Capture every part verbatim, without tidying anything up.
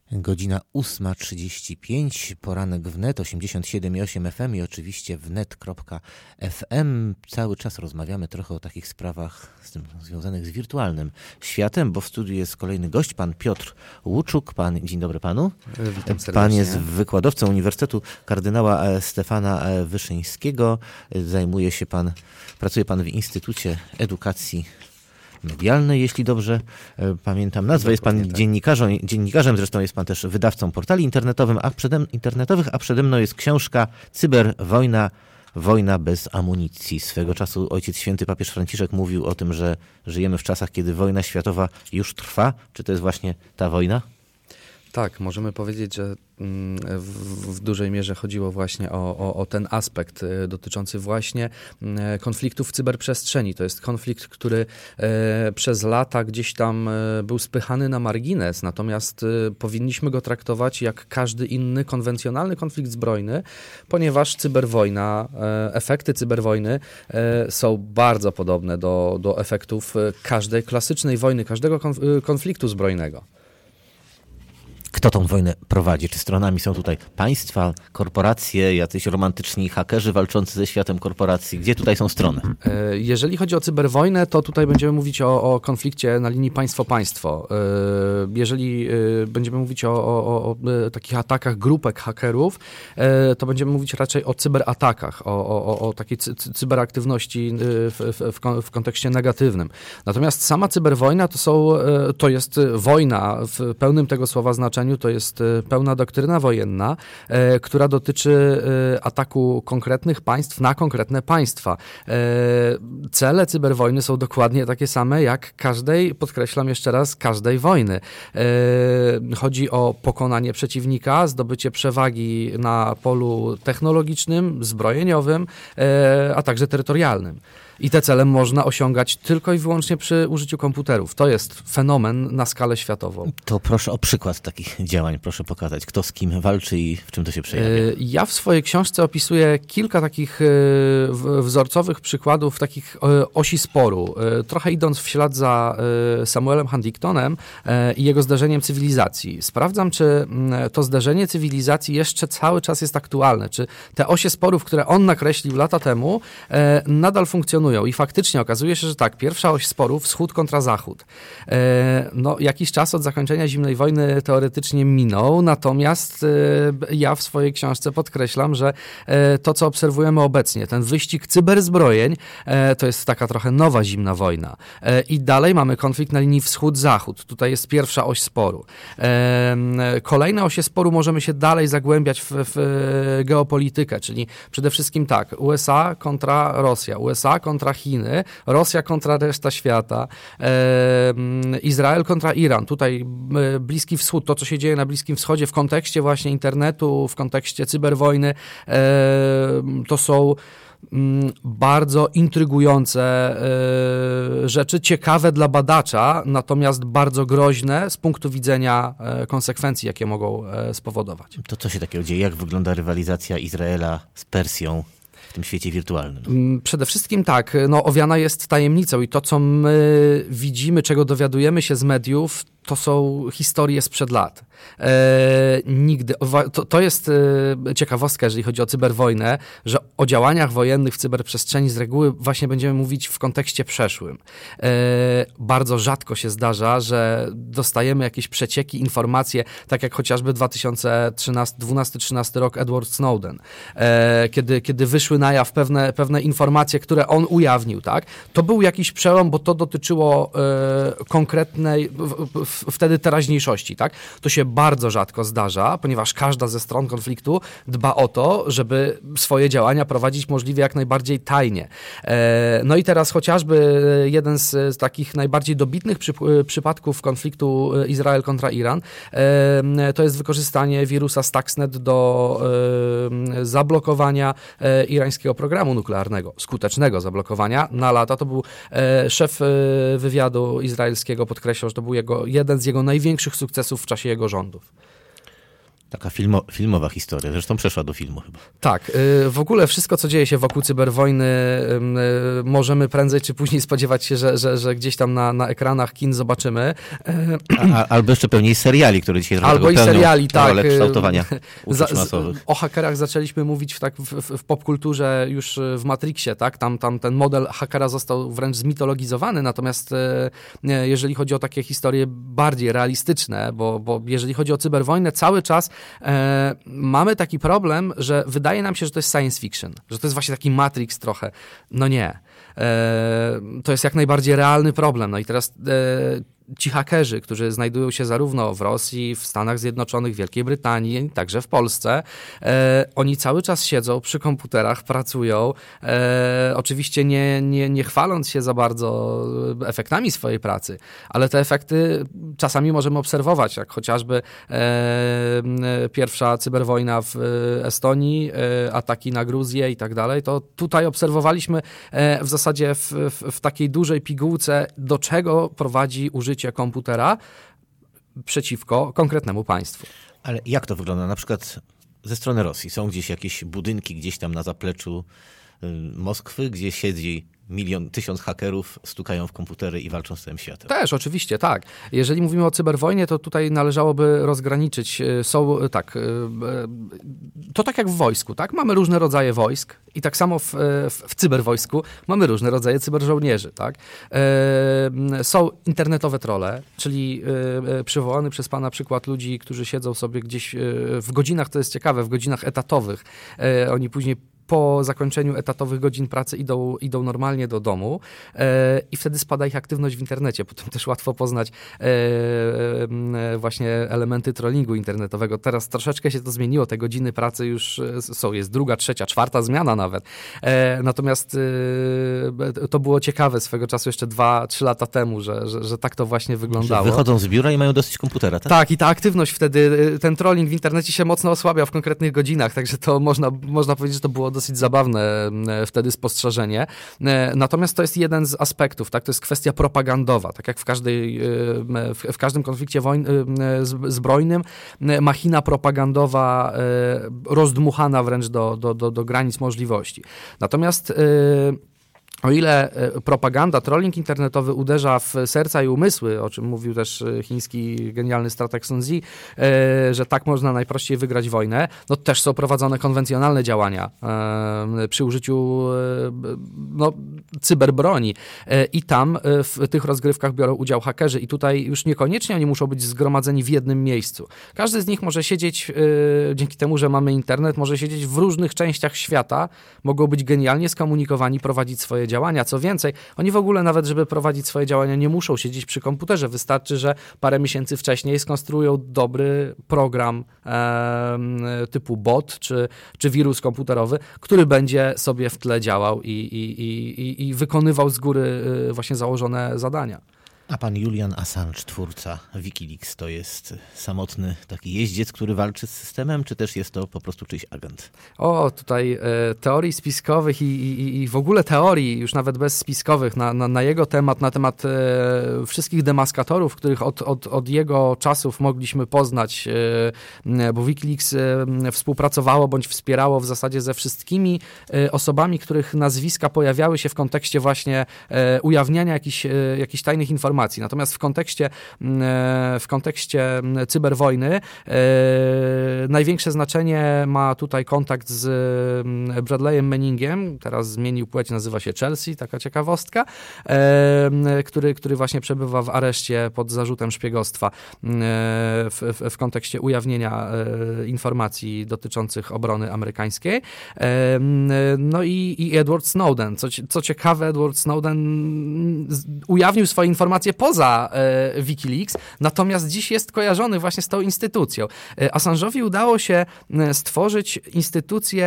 Godzina ósma trzydzieści pięć, poranek wnet, osiemdziesiąt siedem i osiem F M i oczywiście wnet kropka F M. Cały czas rozmawiamy trochę o takich sprawach z tym związanych z wirtualnym światem, bo w studiu jest kolejny gość, pan Piotr Łuczuk. Pan, dzień dobry panu. Witam serdecznie. Pan jest wykładowcą Uniwersytetu Kardynała Stefana Wyszyńskiego. Zajmuje się pan, pracuje pan w Instytucie Edukacji Medialnej, jeśli dobrze e, pamiętam nazwę. Jest pan dziennikarzem, dziennikarzem, zresztą jest pan też wydawcą portali internetowym, a przede, internetowych, a przede mną jest książka Cyberwojna, wojna bez amunicji. Swego czasu Ojciec Święty papież Franciszek mówił o tym, że żyjemy w czasach, kiedy wojna światowa już trwa. Czy to jest właśnie ta wojna? Tak, możemy powiedzieć, że w, w dużej mierze chodziło właśnie o, o, o ten aspekt dotyczący właśnie konfliktów w cyberprzestrzeni. To jest konflikt, który przez lata gdzieś tam był spychany na margines, natomiast powinniśmy go traktować jak każdy inny konwencjonalny konflikt zbrojny, ponieważ cyberwojna, efekty cyberwojny są bardzo podobne do, do efektów każdej klasycznej wojny, każdego konfliktu zbrojnego. Kto tą wojnę prowadzi? Czy stronami są tutaj państwa, korporacje, jacyś romantyczni hakerzy walczący ze światem korporacji? Gdzie tutaj są strony? Jeżeli chodzi o cyberwojnę, to tutaj będziemy mówić o, o konflikcie na linii państwo-państwo. Jeżeli będziemy mówić o, o, o takich atakach grupek hakerów, to będziemy mówić raczej o cyberatakach, o, o, o takiej cy, cyberaktywności w, w, w kontekście negatywnym. Natomiast sama cyberwojna to, są, to jest wojna w pełnym tego słowa znaczeniu. To jest pełna doktryna wojenna, e, która dotyczy e, ataku konkretnych państw na konkretne państwa. E, cele cyberwojny są dokładnie takie same jak każdej, podkreślam jeszcze raz, każdej wojny. E, chodzi o pokonanie przeciwnika, zdobycie przewagi na polu technologicznym, zbrojeniowym, e, a także terytorialnym. I te cele można osiągać tylko i wyłącznie przy użyciu komputerów. To jest fenomen na skalę światową. To proszę o przykład takich działań, proszę pokazać, kto z kim walczy i w czym to się przejawia. Ja w swojej książce opisuję kilka takich wzorcowych przykładów, takich osi sporu. Trochę idąc w ślad za Samuelem Huntingtonem i jego zderzeniem cywilizacji. Sprawdzam, czy to zderzenie cywilizacji jeszcze cały czas jest aktualne. Czy te osie sporów, które on nakreślił lata temu, nadal funkcjonują. I faktycznie okazuje się, że tak, pierwsza oś sporów, wschód kontra zachód. E, no, jakiś czas od zakończenia zimnej wojny teoretycznie minął, natomiast e, ja w swojej książce podkreślam, że e, to, co obserwujemy obecnie, ten wyścig cyberzbrojeń, e, to jest taka trochę nowa zimna wojna. E, I dalej mamy konflikt na linii wschód-zachód. Tutaj jest pierwsza oś sporu. E, kolejne osie sporu możemy się dalej zagłębiać w, w geopolitykę, czyli przede wszystkim tak, U S A kontra Rosja, U S A kontra kontra Chiny, Rosja kontra reszta świata, e, Izrael kontra Iran. Tutaj e, Bliski Wschód, to co się dzieje na Bliskim Wschodzie w kontekście właśnie internetu, w kontekście cyberwojny, e, to są bardzo intrygujące y, rzeczy, ciekawe dla badacza, natomiast bardzo groźne z punktu widzenia y, konsekwencji, jakie mogą y, spowodować. To co się takiego dzieje? Jak wygląda rywalizacja Izraela z Persją w tym świecie wirtualnym? Przede wszystkim tak, no, owiana jest tajemnicą i to, co my widzimy, czego dowiadujemy się z mediów, to są historie sprzed lat. E, nigdy, to, to jest e, ciekawostka, jeżeli chodzi o cyberwojnę, że o działaniach wojennych w cyberprzestrzeni z reguły właśnie będziemy mówić w kontekście przeszłym. E, bardzo rzadko się zdarza, że dostajemy jakieś przecieki, informacje, tak jak chociażby dwa tysiące dwunasty trzynasty rok Edward Snowden, e, kiedy, kiedy wyszły na jaw pewne, pewne informacje, które on ujawnił, tak? To był jakiś przełom, bo to dotyczyło e, konkretnej w, w, wtedy teraźniejszości, tak? To się bardzo rzadko zdarza, ponieważ każda ze stron konfliktu dba o to, żeby swoje działania prowadzić możliwie jak najbardziej tajnie. E, no i teraz chociażby jeden z, z takich najbardziej dobitnych przy, przypadków konfliktu Izrael kontra Iran, e, to jest wykorzystanie wirusa Stuxnet do e, zablokowania e, irańskiego programu nuklearnego, skutecznego zablokowania na lata. To był e, szef e, wywiadu izraelskiego, podkreślał, że to był jego, jeden z jego największych sukcesów w czasie jego rządów. Taka filmo, filmowa historia, zresztą przeszła do filmu chyba. Tak, w ogóle wszystko, co dzieje się wokół cyberwojny, możemy prędzej czy później spodziewać się, że, że, że gdzieś tam na, na ekranach kin zobaczymy. A, a, albo jeszcze pewnie seriali, które dzisiaj albo i seriali, tak. rolę kształtowania uczuć masowych. O hakerach zaczęliśmy mówić w, tak, w, w, w popkulturze już w Matrixie, tak? Tam, tam ten model hakera został wręcz zmitologizowany, natomiast jeżeli chodzi o takie historie bardziej realistyczne, bo, bo jeżeli chodzi o cyberwojnę, cały czas E, mamy taki problem, że wydaje nam się, że to jest science fiction, że to jest właśnie taki Matrix trochę. No nie. E, to jest jak najbardziej realny problem. No i teraz e, ci hakerzy, którzy znajdują się zarówno w Rosji, w Stanach Zjednoczonych, Wielkiej Brytanii, także w Polsce, e, oni cały czas siedzą przy komputerach, pracują, e, oczywiście nie, nie, nie chwaląc się za bardzo efektami swojej pracy, ale te efekty czasami możemy obserwować, jak chociażby e, pierwsza cyberwojna w Estonii, e, ataki na Gruzję i tak dalej, to tutaj obserwowaliśmy e, w zasadzie w, w, w takiej dużej pigułce, do czego prowadzi użycie komputera przeciwko konkretnemu państwu. Ale jak to wygląda? Na przykład ze strony Rosji są gdzieś jakieś budynki gdzieś tam na zapleczu Moskwy, gdzie siedzi milion, tysiąc hakerów, stukają w komputery i walczą z całym światem. Też, oczywiście, tak. Jeżeli mówimy o cyberwojnie, to tutaj należałoby rozgraniczyć. Są, tak, to tak jak w wojsku, tak? Mamy różne rodzaje wojsk i tak samo w, w, w cyberwojsku mamy różne rodzaje cyberżołnierzy, tak? Są internetowe trolle, czyli przywołany przez pana przykład ludzi, którzy siedzą sobie gdzieś w godzinach, to jest ciekawe, w godzinach etatowych. Oni później po zakończeniu etatowych godzin pracy idą, idą normalnie do domu e, i wtedy spada ich aktywność w internecie. Potem też łatwo poznać e, e, właśnie elementy trollingu internetowego. Teraz troszeczkę się to zmieniło. Te godziny pracy już są. Jest druga, trzecia, czwarta zmiana nawet. E, natomiast e, to było ciekawe swego czasu jeszcze dwa, trzy lata temu, że, że, że tak to właśnie wyglądało. Że wychodzą z biura i mają dosyć komputera, tak? Tak, i ta aktywność wtedy, ten trolling w internecie się mocno osłabiał w konkretnych godzinach, także to można, można powiedzieć, że to było dosyć zabawne wtedy spostrzeżenie. Natomiast to jest jeden z aspektów, tak? To jest kwestia propagandowa. Tak jak w, każdej, w każdym konflikcie wojn, zbrojnym, machina propagandowa rozdmuchana wręcz do, do, do, do granic możliwości. Natomiast o ile propaganda, trolling internetowy uderza w serca i umysły, o czym mówił też chiński genialny strateg Sun Tzu, że tak można najprościej wygrać wojnę, no też są prowadzone konwencjonalne działania przy użyciu no, cyberbroni i tam w tych rozgrywkach biorą udział hakerzy i tutaj już niekoniecznie oni muszą być zgromadzeni w jednym miejscu. Każdy z nich może siedzieć, dzięki temu, że mamy internet, może siedzieć w różnych częściach świata, mogą być genialnie skomunikowani, prowadzić swoje działania. Co więcej, oni w ogóle nawet, żeby prowadzić swoje działania, nie muszą siedzieć przy komputerze. Wystarczy, że parę miesięcy wcześniej skonstruują dobry program e, typu bot czy, czy wirus komputerowy, który będzie sobie w tle działał i, i, i, i wykonywał z góry właśnie założone zadania. A pan Julian Assange, twórca Wikileaks, to jest samotny taki jeździec, który walczy z systemem, czy też jest to po prostu czyjś agent? O, tutaj e, teorii spiskowych i, i, i w ogóle teorii, już nawet bez spiskowych, na, na, na jego temat, na temat e, wszystkich demaskatorów, których od, od, od jego czasów mogliśmy poznać, e, bo Wikileaks e, współpracowało bądź wspierało w zasadzie ze wszystkimi e, osobami, których nazwiska pojawiały się w kontekście właśnie e, ujawniania jakichś, e, jakichś tajnych informacji. Natomiast w kontekście, w kontekście cyberwojny e, największe znaczenie ma tutaj kontakt z Bradleyem Manningiem, teraz zmienił płeć, nazywa się Chelsea, taka ciekawostka, e, który, który właśnie przebywa w areszcie pod zarzutem szpiegostwa e, w, w, w kontekście ujawnienia e, informacji dotyczących obrony amerykańskiej. E, no i, i Edward Snowden. Co, co ciekawe, Edward Snowden ujawnił swoje informacje poza e, Wikileaks, natomiast dziś jest kojarzony właśnie z tą instytucją. E, Assange'owi udało się stworzyć instytucję,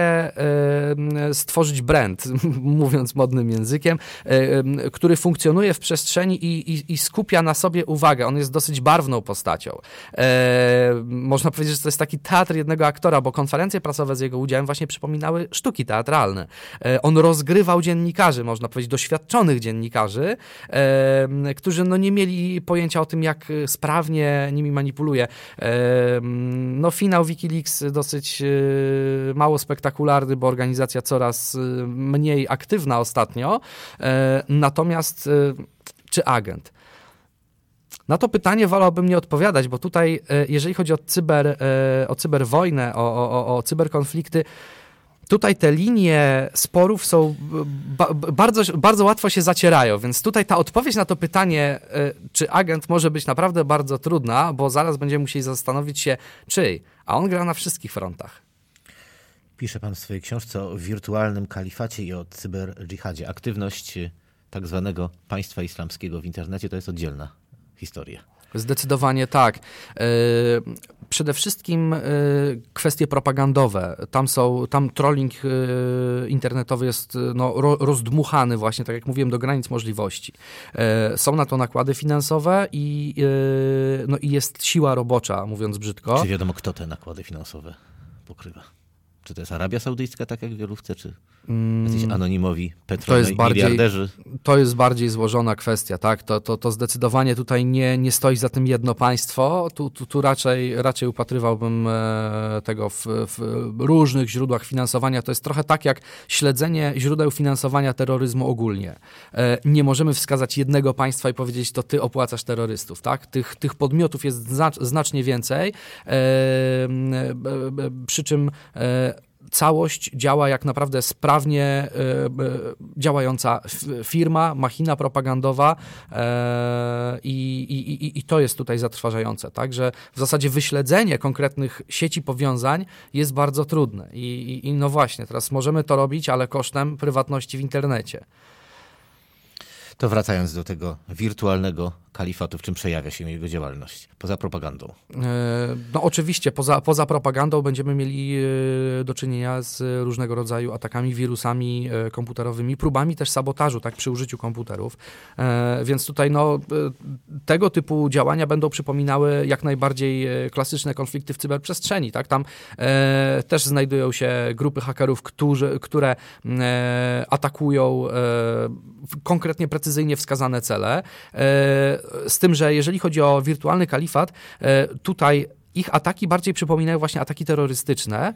e, stworzyć brand, mówiąc modnym językiem, e, który funkcjonuje w przestrzeni i, i, i skupia na sobie uwagę. On jest dosyć barwną postacią. E, można powiedzieć, że to jest taki teatr jednego aktora, bo konferencje prasowe z jego udziałem właśnie przypominały sztuki teatralne. E, on rozgrywał dziennikarzy, można powiedzieć, doświadczonych dziennikarzy, e, którzy no, nie mieli pojęcia o tym, jak sprawnie nimi manipuluje. E, no finał Wikileaks dosyć e, mało spektakularny, bo organizacja coraz mniej aktywna ostatnio. E, natomiast e, czy agent? Na to pytanie wolałbym nie odpowiadać, bo tutaj, jeżeli chodzi o, cyber, o cyberwojnę, o, o, o cyberkonflikty, tutaj te linie sporów są ba- bardzo, bardzo łatwo się zacierają, więc tutaj ta odpowiedź na to pytanie, czy agent może być naprawdę bardzo trudna, bo zaraz będziemy musieli zastanowić się, czyj, a on gra na wszystkich frontach. Pisze pan w swojej książce o wirtualnym kalifacie i o cyberdżihadzie. Aktywność tak zwanego państwa islamskiego w internecie to jest oddzielna historia. Zdecydowanie tak. Przede wszystkim kwestie propagandowe. Tam są, tam trolling internetowy jest no, rozdmuchany właśnie, tak jak mówiłem, do granic możliwości. Są na to nakłady finansowe i, no, i jest siła robocza, mówiąc brzydko. Czy wiadomo, kto te nakłady finansowe pokrywa? Czy to jest Arabia Saudyjska, tak jak wielu chce, czy jacyś anonimowi petromiliarderzy? To jest bardziej złożona kwestia, tak? To, to, to zdecydowanie tutaj nie, nie stoi za tym jedno państwo. Tu, tu, tu raczej, raczej upatrywałbym tego w, w różnych źródłach finansowania. To jest trochę tak jak śledzenie źródeł finansowania terroryzmu ogólnie. Nie możemy wskazać jednego państwa i powiedzieć, to ty opłacasz terrorystów, tak? Tych, tych podmiotów jest znacznie więcej, przy czym całość działa jak naprawdę sprawnie y, y, działająca firma, machina propagandowa y, i, i, i to jest tutaj zatrważające. Tak? Że w zasadzie wyśledzenie konkretnych sieci powiązań jest bardzo trudne. I, i, i no właśnie, teraz możemy to robić, ale kosztem prywatności w internecie. To wracając do tego wirtualnego kalifatu, w czym przejawia się jego działalność? Poza propagandą. No oczywiście, poza, poza propagandą będziemy mieli do czynienia z różnego rodzaju atakami, wirusami komputerowymi, próbami też sabotażu, tak, przy użyciu komputerów. Więc tutaj no, tego typu działania będą przypominały jak najbardziej klasyczne konflikty w cyberprzestrzeni. Tak? Tam też znajdują się grupy hakerów, którzy, które atakują konkretnie precyzyjnie wskazane cele. Z tym, że jeżeli chodzi o wirtualny kalifat, tutaj ich ataki bardziej przypominają właśnie ataki terrorystyczne,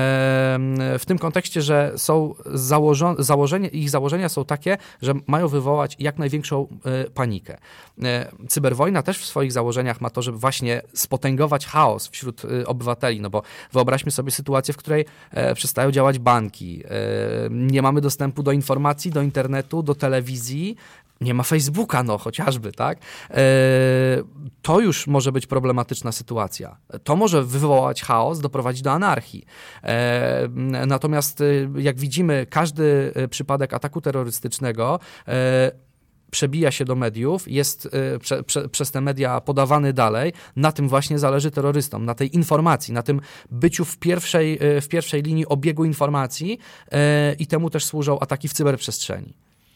w tym kontekście, że są założone, założenia, ich założenia są takie, że mają wywołać jak największą panikę. Cyberwojna też w swoich założeniach ma to, żeby właśnie spotęgować chaos wśród obywateli, no bo wyobraźmy sobie sytuację, w której przestają działać banki, nie mamy dostępu do informacji, do internetu, do telewizji, nie ma Facebooka, no chociażby, tak? E, to już może być problematyczna sytuacja. To może wywołać chaos, doprowadzić do anarchii. E, natomiast jak widzimy, każdy przypadek ataku terrorystycznego e, przebija się do mediów, jest y, prze, prze, przez te media podawany dalej. Na tym właśnie zależy terrorystom, na tej informacji, na tym byciu w pierwszej, y, w pierwszej linii obiegu informacji y, i temu też służą ataki w cyberprzestrzeni.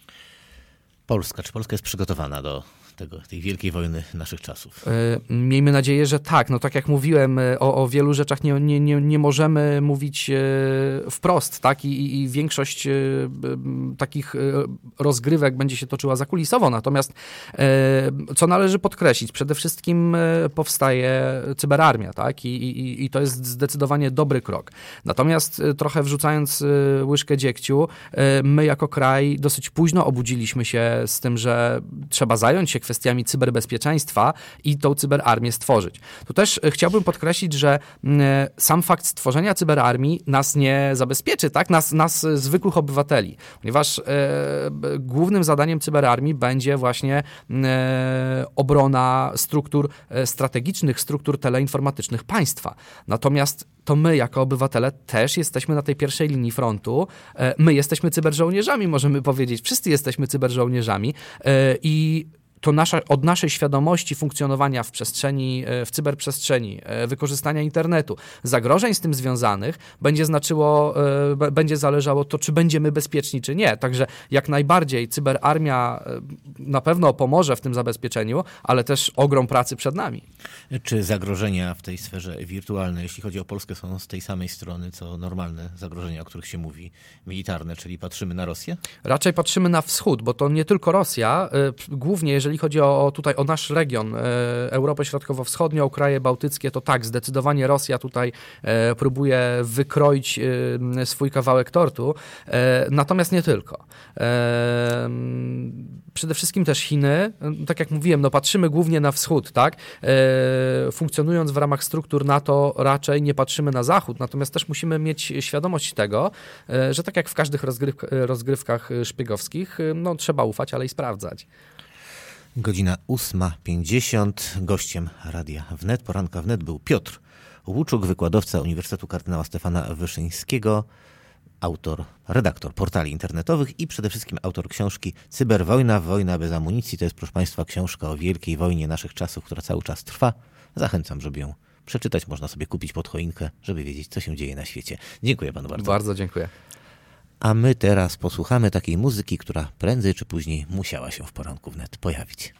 Polska. Czy Polska jest przygotowana do tego, tej wielkiej wojny naszych czasów? Yy, miejmy nadzieję, że tak. No tak jak mówiłem, o, o wielu rzeczach nie, nie, nie, nie możemy mówić yy, wprost, tak? I, i większość yy, takich yy, rozgrywek będzie się toczyła zakulisowo. Natomiast yy, co należy podkreślić, przede wszystkim yy, powstaje cyberarmia, tak? I, i, i to jest zdecydowanie dobry krok. Natomiast yy, trochę wrzucając yy, łyżkę dziegciu, yy, my jako kraj dosyć późno obudziliśmy się z tym, że trzeba zająć się kwestiami cyberbezpieczeństwa i tą cyberarmię stworzyć. Tu też chciałbym podkreślić, że sam fakt stworzenia cyberarmii nas nie zabezpieczy, tak? Nas, nas zwykłych obywateli, ponieważ e, głównym zadaniem cyberarmii będzie właśnie e, obrona struktur e, strategicznych, struktur teleinformatycznych państwa. Natomiast to my jako obywatele też jesteśmy na tej pierwszej linii frontu. E, my jesteśmy cyberżołnierzami, możemy powiedzieć. Wszyscy jesteśmy cyberżołnierzami e, i to nasza, od naszej świadomości funkcjonowania w przestrzeni, w cyberprzestrzeni, wykorzystania internetu, zagrożeń z tym związanych, będzie znaczyło, będzie zależało to, czy będziemy bezpieczni, czy nie. Także jak najbardziej cyberarmia na pewno pomoże w tym zabezpieczeniu, ale też ogrom pracy przed nami. Czy zagrożenia w tej sferze wirtualnej, jeśli chodzi o Polskę, są z tej samej strony, co normalne zagrożenia, o których się mówi, militarne, czyli patrzymy na Rosję? Raczej patrzymy na wschód, bo to nie tylko Rosja, głównie jeżeli chodzi o tutaj o nasz region, Europę Środkowo-Wschodnią, kraje bałtyckie, to tak, zdecydowanie Rosja tutaj próbuje wykroić swój kawałek tortu, natomiast nie tylko. Przede wszystkim też Chiny, tak jak mówiłem, no patrzymy głównie na wschód, tak? Funkcjonując w ramach struktur NATO raczej nie patrzymy na zachód, natomiast też musimy mieć świadomość tego, że tak jak w każdych rozgryw- rozgrywkach szpiegowskich, no trzeba ufać, ale i sprawdzać. Godzina ósma pięćdziesiąt. Gościem Radia Wnet, poranka Wnet był Piotr Łuczuk, wykładowca Uniwersytetu Kardynała Stefana Wyszyńskiego, autor, redaktor portali internetowych i przede wszystkim autor książki Cyberwojna, wojna bez amunicji. To jest, proszę Państwa, książka o wielkiej wojnie naszych czasów, która cały czas trwa. Zachęcam, żeby ją przeczytać. Można sobie kupić pod choinkę, żeby wiedzieć, co się dzieje na świecie. Dziękuję panu bardzo. Bardzo dziękuję. A my teraz posłuchamy takiej muzyki, która prędzej czy później musiała się w poranku Wnet pojawić.